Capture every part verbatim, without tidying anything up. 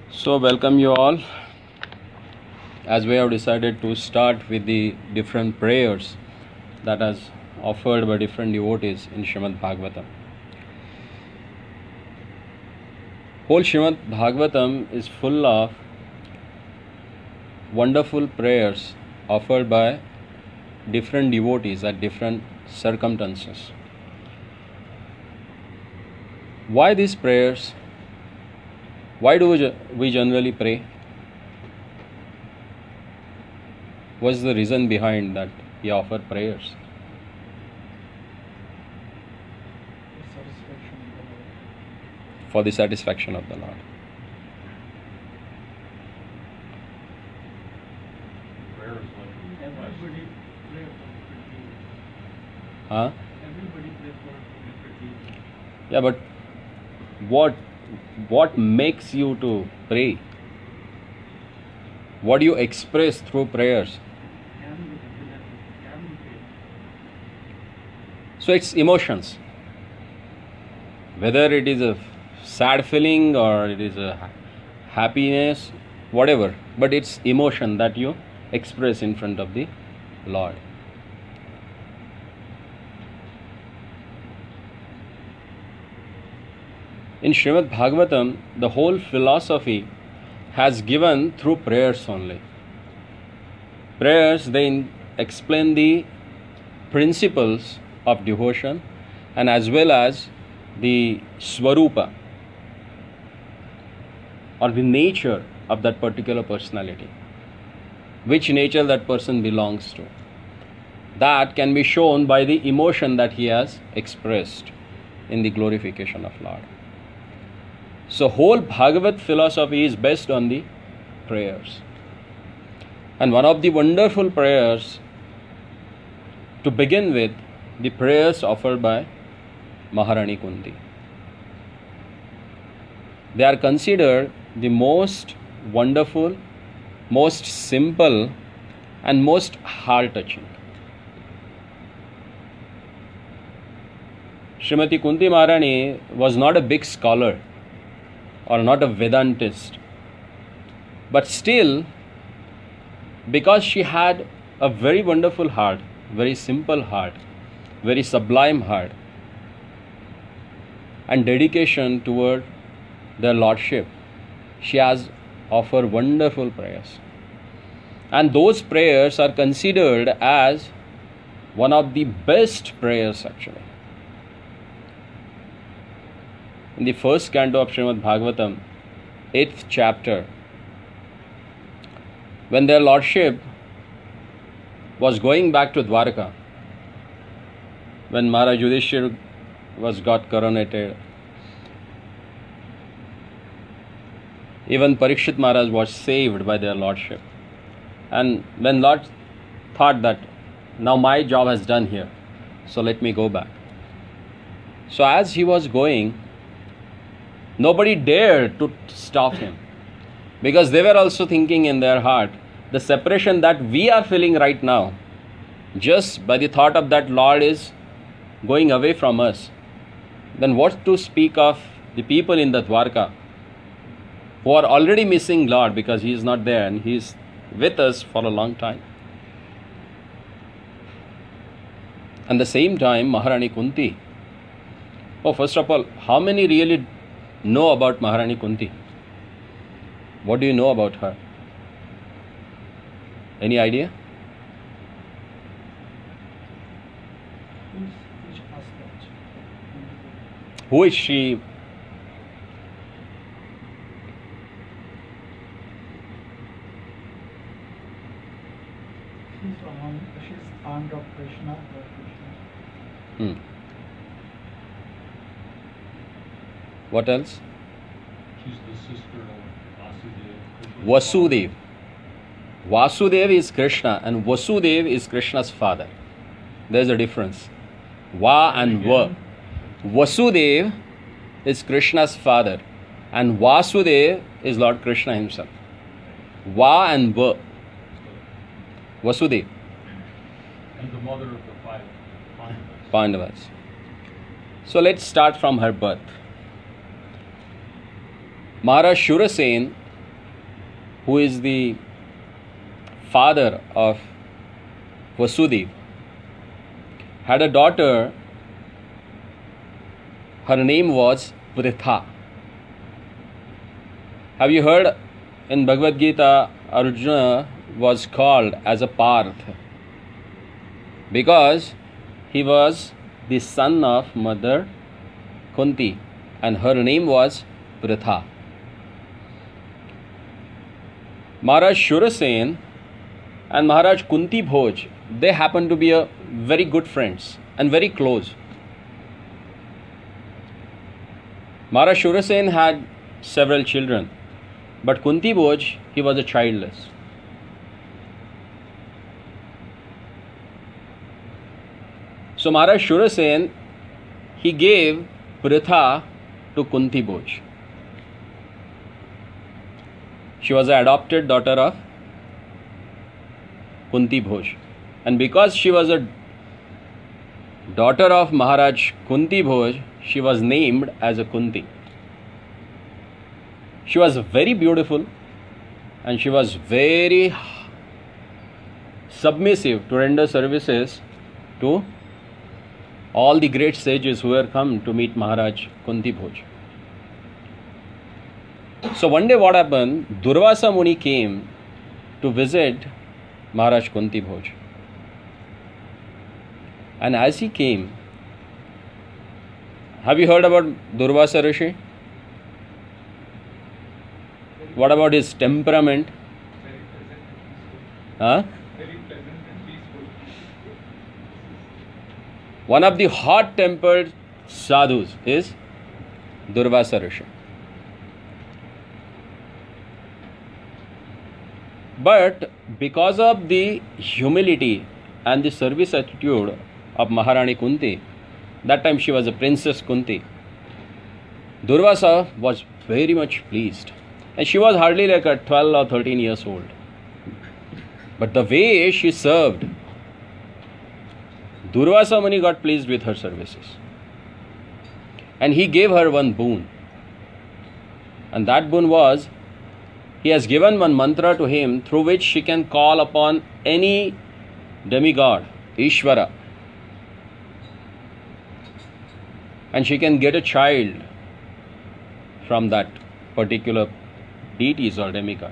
So, welcome you all. As we have decided to start with the different prayers that is offered by different devotees in Srimad Bhagavatam. Whole Srimad Bhagavatam is full of wonderful prayers offered by different devotees at different circumstances. Why these prayers? Why do we generally pray? What's the reason behind that we offer prayers? For the satisfaction of the Lord. Everybody pray for different Huh? Everybody pray for different Yeah, but what what makes you to pray? What do you express through prayers? So it's emotions. Whether it is a sad feeling or it is a happiness, whatever, but it's emotion that you express in front of the Lord. In Srimad Bhagavatam, the whole philosophy has given through prayers only. Prayers, they explain the principles of devotion and as well as the swarupa or the nature of that particular personality, which nature that person belongs to. That can be shown by the emotion that he has expressed in the glorification of Lord. So whole Bhagavat philosophy is based on the prayers. And one of the wonderful prayers to begin with, the prayers offered by Maharani Kunti. They are considered the most wonderful, most simple and most heart-touching. Srimati Kunti Maharani was not a big scholar or not a Vedantist, but still, because she had a very wonderful heart, very simple heart, very sublime heart, and dedication toward their Lordship, she has offered wonderful prayers. And those prayers are considered as one of the best prayers actually. In the first canto of Srimad Bhagavatam, eighth chapter, when their Lordship was going back to Dwarka, when Maharaj Yudhishthira was got coronated, even Parikshit Maharaj was saved by their Lordship. And when Lord thought that now my job has done here, so let me go back. So as he was going, nobody dared to stop him, because they were also thinking in their heart, the separation that we are feeling right now, just by the thought of that Lord is going away from us, then what to speak of the people in the Dwarka who are already missing Lord because He is not there and He is with us for a long time. At the same time, Maharani Kunti. Oh, first of all, how many really know about Maharani Kunti? What do you know about her? Any idea? Which aspect? Who is she? She's aunt, she's aunt of Krishna. Lord Krishna. Hmm. What else? She's the sister of Vasudev. Vasudev. Vasudev is Krishna and Vasudev is Krishna's father. There is a difference. Va and Va. Vasudev is Krishna's father and Vasudev is Lord Krishna himself. Va and Va. Vasudev. And the mother of the five Pandavas. Pandavas. So let's start from her birth. Maharaj Shurasen who is the father of Vasudev, had a daughter. Her name was Pritha. Have you heard in Bhagavad Gita, Arjuna was called as a Parth because he was the son of Mother Kunti and her name was Pritha. Maharaj Shurasen and Maharaj Kunti Bhoj, they happened to be a very good friends and very close. Maharaj Shurasen had several children, but Kunti Bhoj, he was a childless. So Maharaj Shurasen, he gave Pritha to Kunti Bhoj. She was an adopted daughter of Kunti Bhoj. And because she was a daughter of Maharaj Kunti Bhoj, she was named as a Kunti. She was very beautiful and she was very submissive to render services to all the great sages who were come to meet Maharaj Kunti Bhoj. So one day what happened, Durvasa Muni came to visit Maharaj Kunti Bhoj. And as he came, have you heard about Durvasa Rishi? What about his temperament? Very pleasant and peaceful. Huh? Very pleasant and peaceful. One of the hot-tempered sadhus is Durvasa Rishi. But because of the humility and the service attitude of Maharani Kunti, that time she was a Princess Kunti, Durvasa was very much pleased. And she was hardly like a twelve or thirteen years old. But the way she served, Durvasa Muni got pleased with her services. And he gave her one boon. And that boon was, he has given one mantra to him through which she can call upon any demigod, Ishvara. And she can get a child from that particular deities or demigod.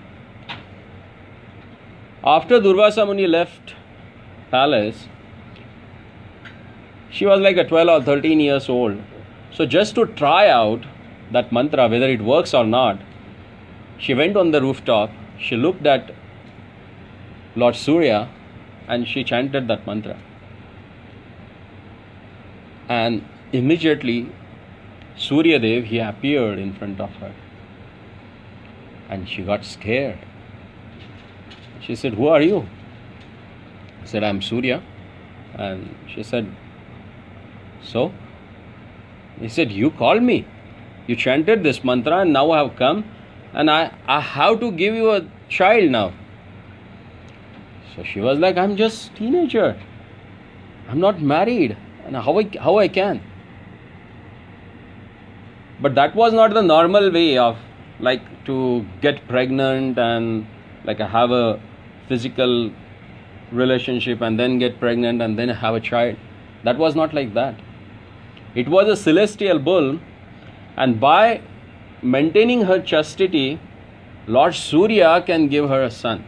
After Durvasa Muni left palace, she was like a twelve or thirteen years old. So just to try out that mantra, whether it works or not, she went on the rooftop, she looked at Lord Surya and she chanted that mantra. And immediately Surya Dev, he appeared in front of her. And she got scared. She said, "Who are you?" I said, "I'm Surya." And she said, "So?" He said, "You called me. You chanted this mantra and now I have come and I, I have to give you a child now." So she was like, "I'm just teenager. I'm not married. And how I, how I can?" But that was not the normal way of like to get pregnant and like have a physical relationship and then get pregnant and then have a child. That was not like that. It was a celestial bull, and by maintaining her chastity, Lord Surya can give her a son.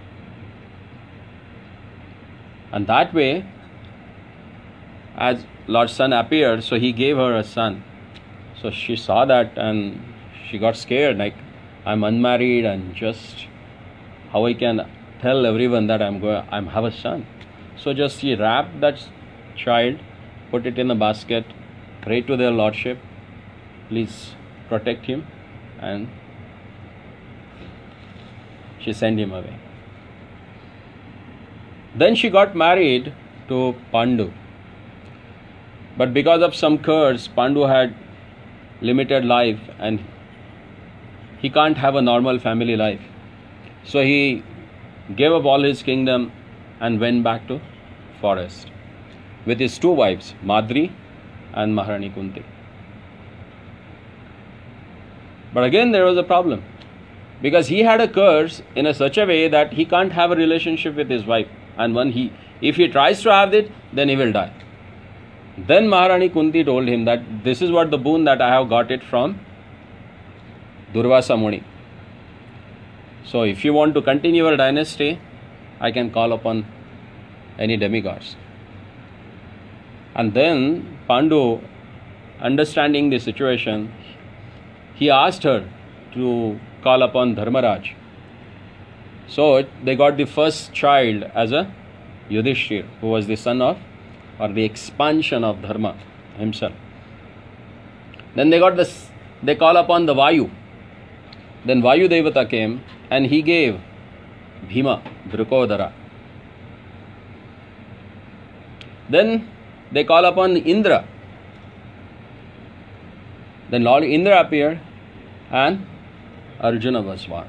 And that way, as Lord Sun appeared, so he gave her a son. So she saw that and she got scared, like, I'm unmarried and just how I can tell everyone that I'm going, I'm have a son. So just she wrapped that child, put it in a basket, prayed to their lordship, please protect him, and she sent him away. Then she got married to Pandu. But because of some curse, Pandu had limited life and he can't have a normal family life. So he gave up all his kingdom and went back to forest with his two wives, Madri and Maharani Kunti. But again there was a problem. Because he had a curse in a such a way that he can't have a relationship with his wife. And when he, if he tries to have it, then he will die. Then Maharani Kunti told him that this is what the boon that I have got it from Durvasa Muni. So if you want to continue your dynasty, I can call upon any demigods. And then Pandu, understanding the situation, he asked her to call upon Dharmaraj. So they got the first child as a Yudhishthir, who was the son of, or the expansion of Dharma himself. Then they got this, they call upon the Vayu. Then Vayu Devata came and he gave Bhima, Drukodara. Then they call upon Indra. Then Lord Indra appeared and Arjuna was born.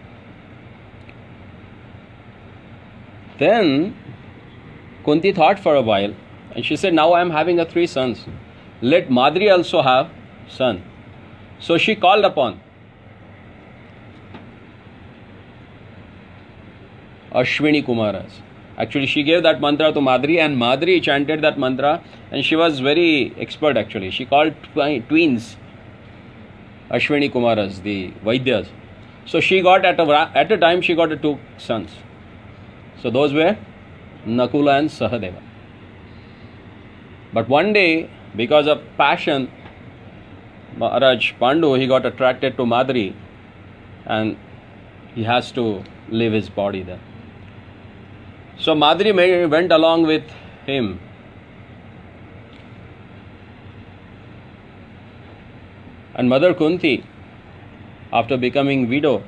Then Kunti thought for a while and she said, now I am having a three sons. Let Madri also have son. So she called upon Ashwini Kumaras. Actually, she gave that mantra to Madri and Madri chanted that mantra and she was very expert actually. She called twi- twins Ashwini Kumaras, the Vaidyas. So she got at a, at a time she got two sons. So those were Nakula and Sahadeva. But one day, because of passion, Maharaj Pandu, he got attracted to Madri and he has to leave his body there. So Madri went along with him. And Mother Kunti, after becoming widow,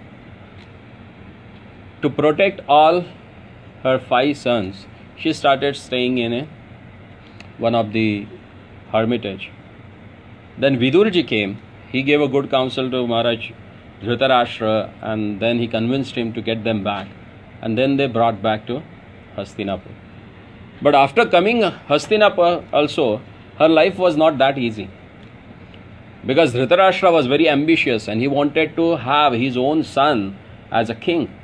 to protect all her five sons, she started staying in a, one of the hermitage. Then Vidurji came. He gave a good counsel to Maharaj Dhritarashtra and then he convinced him to get them back. And then they brought back to Hastinapur. But after coming Hastinapur also, her life was not that easy. Because Dhritarashtra was very ambitious and he wanted to have his own son as a king.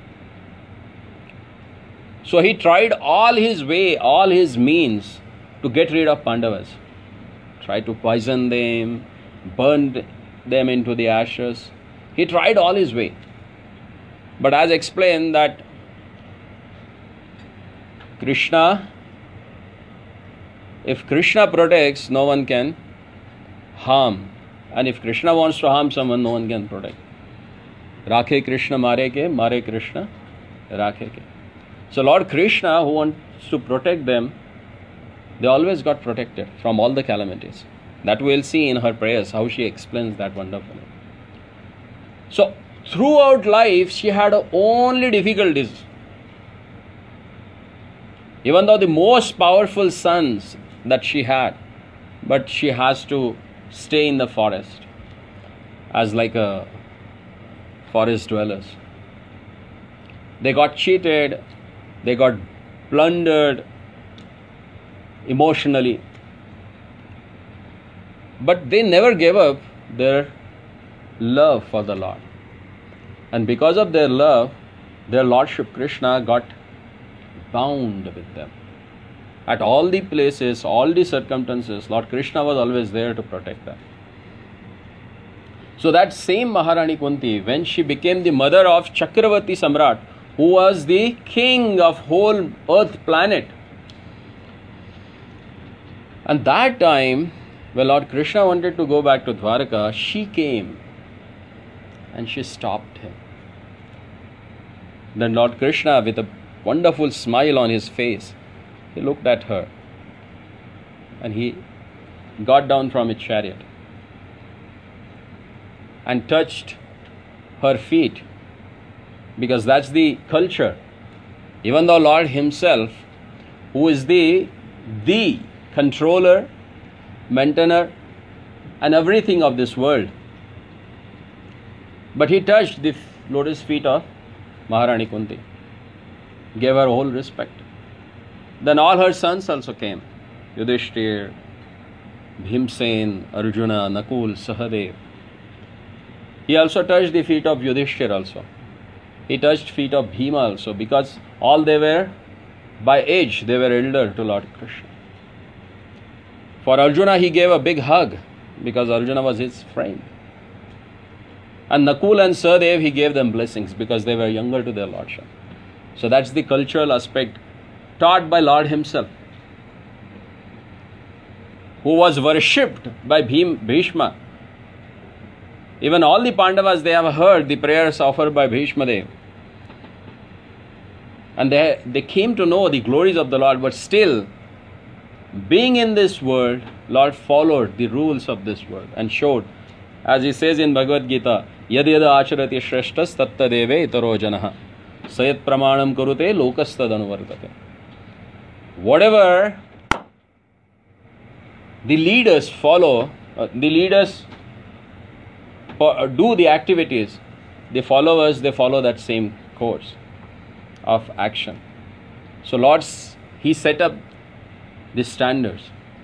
So he tried all his way, all his means to get rid of Pandavas. Tried to poison them, burned them into the ashes. He tried all his way. But as explained that Krishna, if Krishna protects, no one can harm. And if Krishna wants to harm someone, no one can protect. Rakhe Krishna mare ke, mare Krishna rakhe ke. So Lord Krishna, who wants to protect them, they always got protected from all the calamities. That we'll see in her prayers, how she explains that wonderfully. So throughout life, she had only difficulties. Even though the most powerful sons that she had, but she has to stay in the forest as like a forest dwellers. They got cheated, they got plundered emotionally, but they never gave up their love for the Lord. And because of their love, their Lordship Krishna got bound with them. At all the places, all the circumstances, Lord Krishna was always there to protect them. So that same Maharani Kunti, when she became the mother of Chakravarti Samrat, who was the king of whole earth planet, and that time, when Lord Krishna wanted to go back to Dwarka, she came and she stopped him. Then Lord Krishna, with a wonderful smile on his face, he looked at her and he got down from his chariot and touched her feet, because that's the culture. Even though Lord himself, who is the the controller, maintainer and everything of this world, but he touched the lotus feet of Maharani Kunti, gave her whole respect. Then all her sons also came. Yudhishthir, Bhimsen, Arjuna, Nakul, Sahadev. He also touched the feet of Yudhishthir also. He touched feet of Bhima also, because all they were, by age, they were elder to Lord Krishna. For Arjuna, he gave a big hug, because Arjuna was his friend. And Nakul and Sahadev, he gave them blessings, because they were younger to their lordship. So that's the cultural aspect taught by Lord himself, who was worshipped by Bhim, Bhishma. Even all the Pandavas, they have heard the prayers offered by Bhishma Dev. And they, they came to know the glories of the Lord, but still, being in this world, Lord followed the rules of this world and showed, as he says in Bhagavad Gita, Yad yada acharati shreshtas tatta deve itaro janaha sayat pramanam kurute lokastad anuvartate. Whatever the leaders follow, uh, the leaders uh, do the activities, the followers, they follow that same course of action. So Lord, he set up the standards.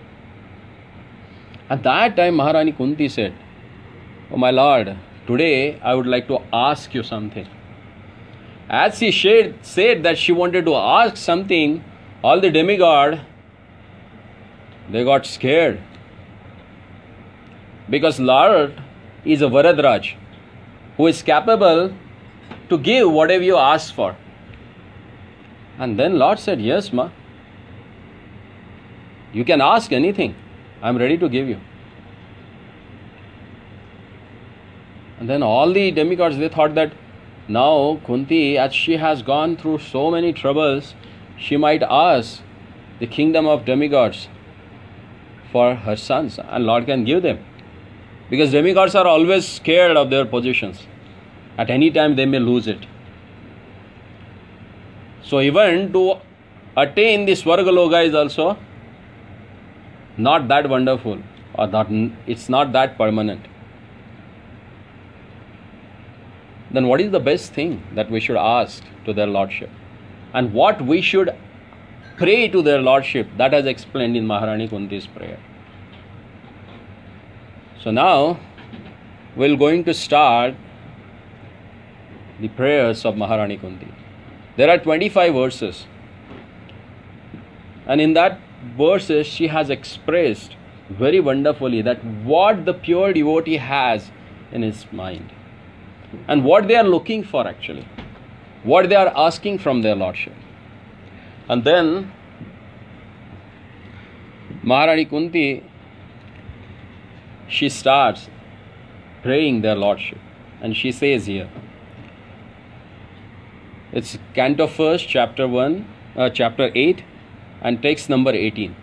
At that time, Maharani Kunti said, "Oh my Lord, today I would like to ask you something." As she shared, said that she wanted to ask something, all the demigod, they got scared. Because Lord is a Varadraj, who is capable to give whatever you ask for. And then Lord said, "Yes, ma. You can ask anything. I am ready to give you." And then all the demigods, they thought that now Kunti, as she has gone through so many troubles, she might ask the kingdom of demigods for her sons, and Lord can give them. Because demigods are always scared of their positions. At any time they may lose it. So even to attain the Swargaloka is also not that wonderful, or not, it's not that permanent. Then what is the best thing that we should ask to their lordship? And what we should pray to their lordship, that is explained in Maharani Kunti's prayer. So now we're going to start the prayers of Maharani Kunti. There are twenty-five verses. And in that verses, she has expressed very wonderfully that what the pure devotee has in his mind. And what they are looking for actually. What they are asking from their lordship. And then Maharani Kunti, she starts praying their lordship. And she says here, it's Canto first, chapter one, uh, chapter eight, and text number eighteen.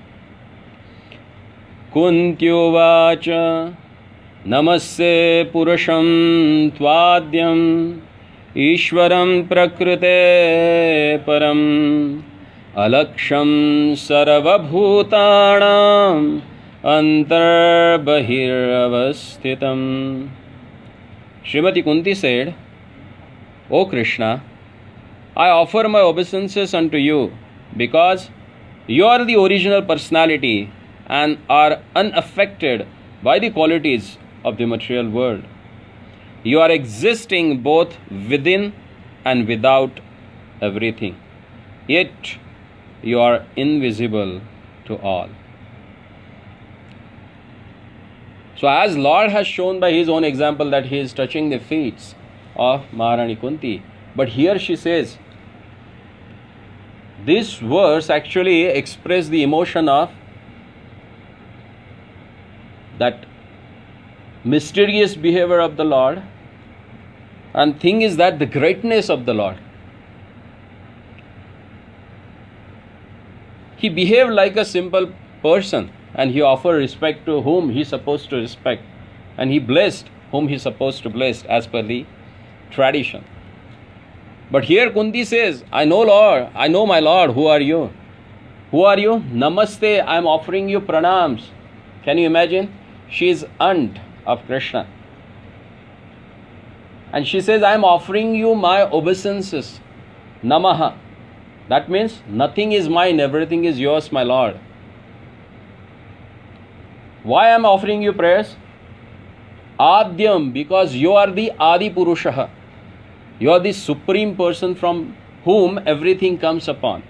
Kuntyuvacha Namaste Purusham Tvadyam Ishwaram Prakrite Param Alaksham Sarvabhutanam Antar Bahiravastitam. Srimati Kunti said, "O Krishna, I offer my obeisances unto you because you are the original personality and are unaffected by the qualities of the material world. You are existing both within and without everything. Yet you are invisible to all." So as Lord has shown by his own example that he is touching the feet of Maharani Kunti, but here she says, this verse actually expresses the emotion of that mysterious behavior of the Lord, and thing is that the greatness of the Lord. He behaved like a simple person, and he offered respect to whom he is supposed to respect, and he blessed whom he is supposed to bless as per the tradition. But here Kunti says, I know Lord, I know my Lord, who are you? Who are you? Namaste, I am offering you pranams. Can you imagine? She is aunt of Krishna. And she says, I am offering you my obeisances. Namaha. That means nothing is mine, everything is yours, my Lord. Why I am offering you prayers? Adyam, because you are the Adi Purusha. You are the supreme person from whom everything comes upon.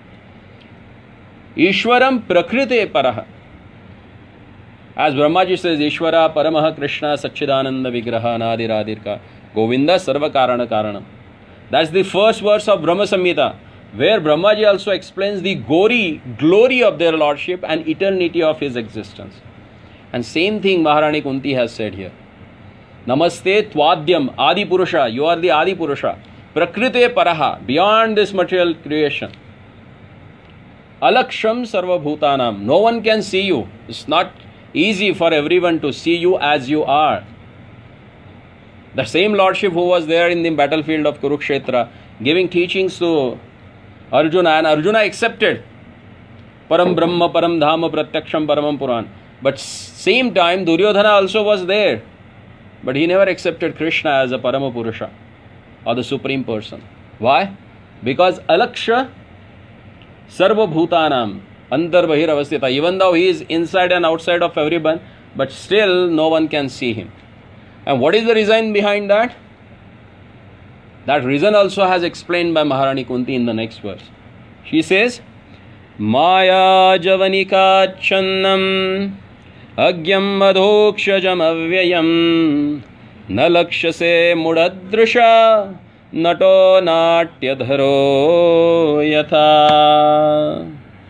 Ishwaram Prakrite Paraha. As Brahmaji says, Ishwara Paramaha Krishna Satchidananda Vigraha Nadiradirka Govinda Sarva Karana Karanam. That's the first verse of Brahma Samhita, where Brahmaji also explains the glory, glory of their lordship and eternity of his existence. And same thing Maharani Kunti has said here. Namaste Tvadyam Adi Purusha. You are the Adi Purusha. Prakrite Paraha. Beyond this material creation. Alaksham Sarva Bhutanam. No one can see you. It's not easy for everyone to see you as you are. The same lordship who was there in the battlefield of Kurukshetra, giving teachings to Arjuna, and Arjuna accepted Param Brahma, Param Dhama, Pratyaksham, Paramam Puran. But same time, Duryodhana also was there. But he never accepted Krishna as a Parama Purusha or the Supreme Person. Why? Because Alaksha Sarva Bhutanam Antar Bahir Avastita. Even though he is inside and outside of everyone, but still no one can see him. And what is the reason behind that? That reason also has explained by Maharani Kunti in the next verse. She says, Maya Javanika Channam Agyam Adhokshajam Avyayam Nalakshase Mudadrisha Nato Natyadharo Yatha.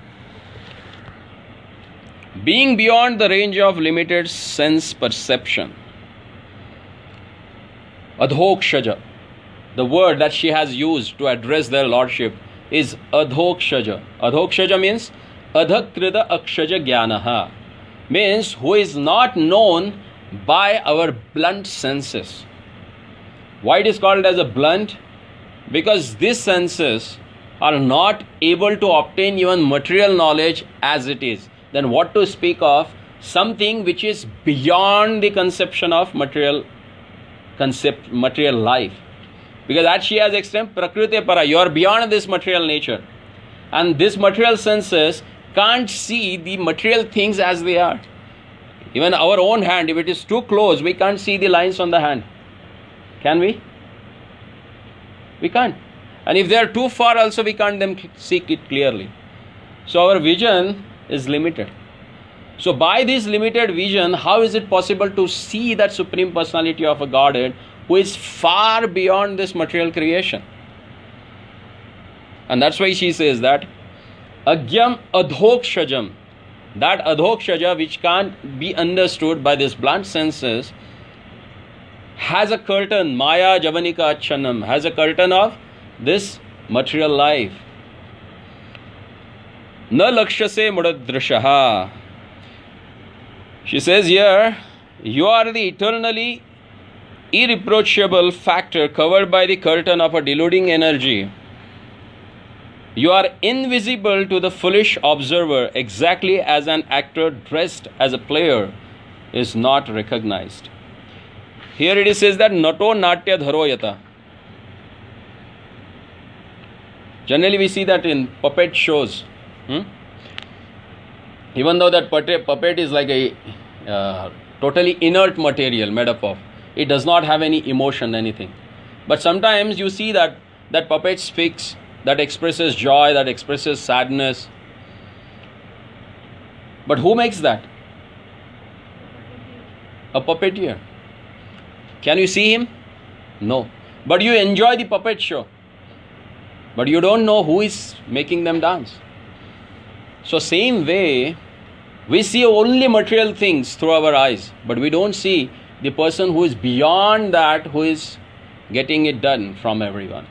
Being beyond the range of limited sense perception. Adhokshaja. The word that she has used to address their lordship is Adhokshaja. Adhokshaja means Adhakrida Akshaja Jnanaha. Means who is not known by our blunt senses. Why it is called as a blunt? Because these senses are not able to obtain even material knowledge as it is. Then what to speak of something which is beyond the conception of material concept, material life. Because as she has explained, Prakriti Para, you are beyond this material nature. And this material senses can't see the material things as they are. Even our own hand, if it is too close, we can't see the lines on the hand. Can we? We can't. And if they are too far also, we can't them see it clearly. So our vision is limited. So by this limited vision, how is it possible to see that Supreme Personality of a Godhead who is far beyond this material creation? And that's why she says that Agyam Adhokshajam, that Adhokshaja which can't be understood by this blunt senses, has a curtain, Maya Javanika Achanam, has a curtain of this material life. Na lakshase mudadrishaha. She says here, you are the eternally irreproachable factor covered by the curtain of a deluding energy. You are invisible to the foolish observer, exactly as an actor dressed as a player is not recognized. Here it says that Nato Natya Dharoyata. Generally we see that in puppet shows. Hmm? Even though that puppet is like a uh, totally inert material made up of, it does not have any emotion, anything. But sometimes you see that that puppet speaks, that expresses joy, that expresses sadness. But who makes that? A puppeteer. Can you see him? No. But you enjoy the puppet show. But you don't know who is making them dance. So same way, we see only material things through our eyes, but we don't see the person who is beyond that, who is getting it done from everyone.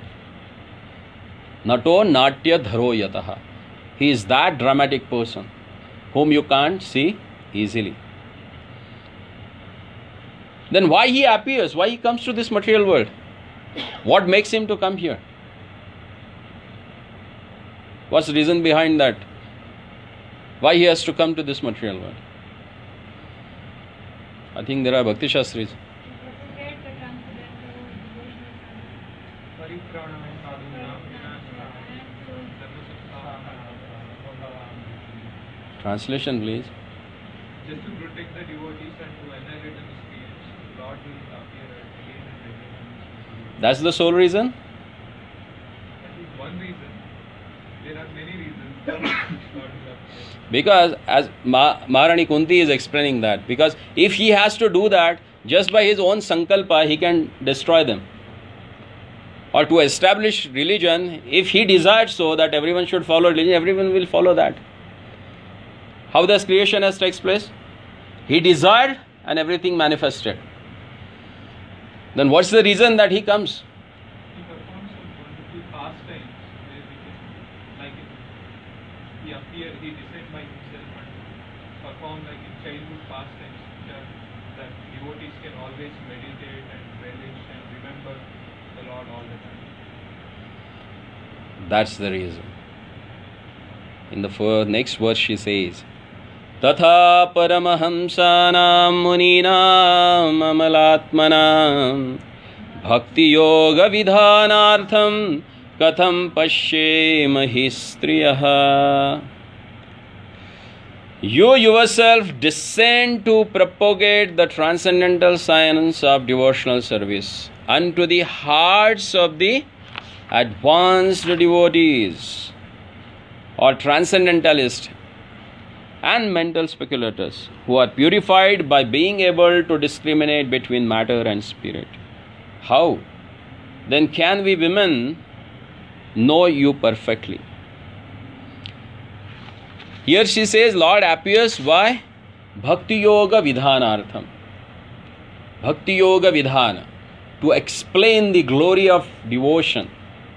Nato Natya Dharo Yataha. He is that dramatic person whom you can't see easily. Then why he appears? Why he comes to this material world? What makes him to come here? What's the reason behind that? Why he has to come to this material world? I think there are Bhakti Shastris. Translation, please. Just to protect the devotees and to annihilate an experience, Lord will appear again and again. That's the sole reason? That is one reason. There are many reasons why Lord will appear. Because as Ma- Maharani Kunti is explaining that, because if he has to do that, just by his own sankalpa, he can destroy them. Or to establish religion, if he desired so that everyone should follow religion, everyone will follow that. How does creation has takes place? He desired and everything manifested. Then what's the reason that he comes? He performs some wonderful pastimes where we can, like in, he appeared, he descended by himself and performed like in childhood pastimes which are, that devotees can always meditate and relish and remember the Lord all the time. That's the reason. In the first, next verse she says, Tatha paramahamsanam muninam amalatmanam bhakti yoga vidhanartham katham pashyemahi striyaha. You yourself descend to propagate the transcendental science of devotional service unto the hearts of the advanced devotees or transcendentalists and mental speculators who are purified by being able to discriminate between matter and spirit. How then can we women know you perfectly? Here she says Lord appears by Bhakti Yoga Vidhanartham. Bhakti Yoga Vidhana, to explain the glory of devotion.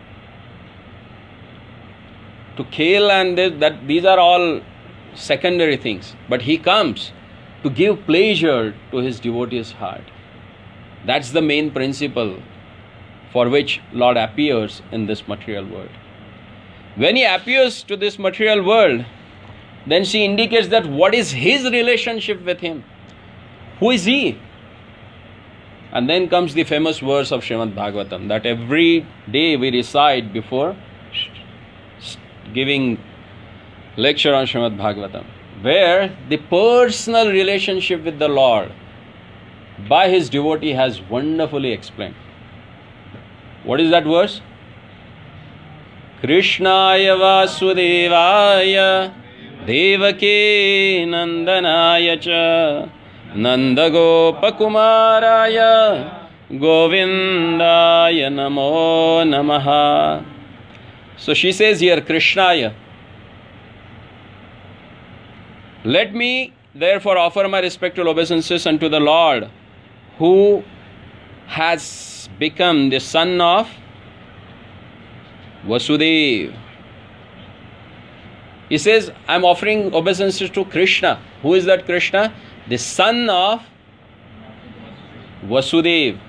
To kill and this, that these are all secondary things. But he comes to give pleasure to his devotee's heart. That's the main principle for which Lord appears in this material world. When he appears to this material world, then she indicates that what is his relationship with him? Who is he? And then comes the famous verse of Srimad Bhagavatam that every day we recite before giving lecture on Srimad Bhagavatam, where the personal relationship with the Lord by his devotee has wonderfully explained. What is that verse? Krishnaya Vasudevaya Devaki Nandanaya Cha Nandagopakumaraya Govindaya Namo Namaha. So she says here, Krishnaya. Let me therefore offer my respectful obeisances unto the Lord, who has become the son of Vasudeva. He says, I am offering obeisances to Krishna. Who is that Krishna? The son of Vasudeva.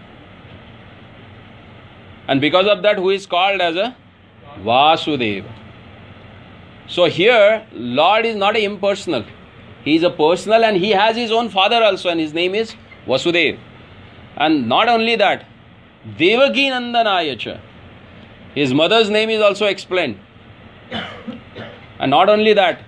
And because of that, who is called as a Vasudeva. So here, Lord is not impersonal. He is a personal and he has his own father also, and his name is Vasudeva. And not only that, Devaki Nandanayacha. His mother's name is also explained. And not only that,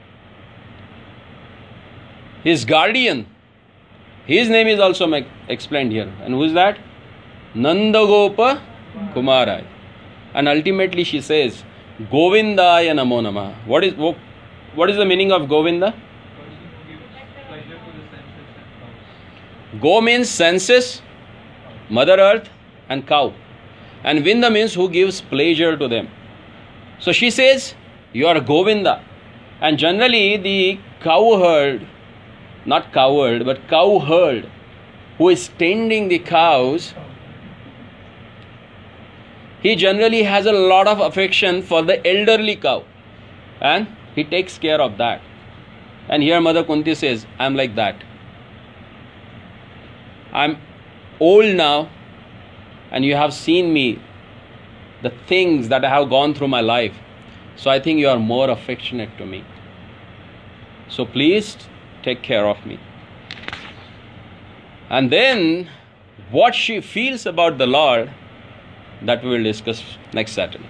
his guardian, his name is also explained here. And who is that? Nandagopa Kumaraya. And ultimately she says, Govindaya Namo Namah. What is, what is the meaning of Govinda? Go means senses, Mother Earth and cow. And Vinda means who gives pleasure to them. So she says, you are Govinda. And generally the cowherd, not cowherd, but cowherd, who is tending the cows, he generally has a lot of affection for the elderly cow. And he takes care of that. And here Mother Kunti says, I am like that. I am old now, and you have seen me, the things that I have gone through my life. So I think you are more affectionate to me. So please take care of me. And then what she feels about the Lord, that we will discuss next Saturday.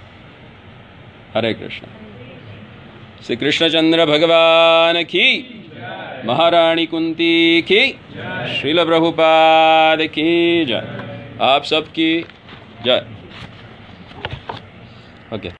Hare Krishna. Sri Krishna Chandra Bhagavan ki महारानी कुंती की, श्रील प्रभुपाद की जय, आप सबकी जय। Okay.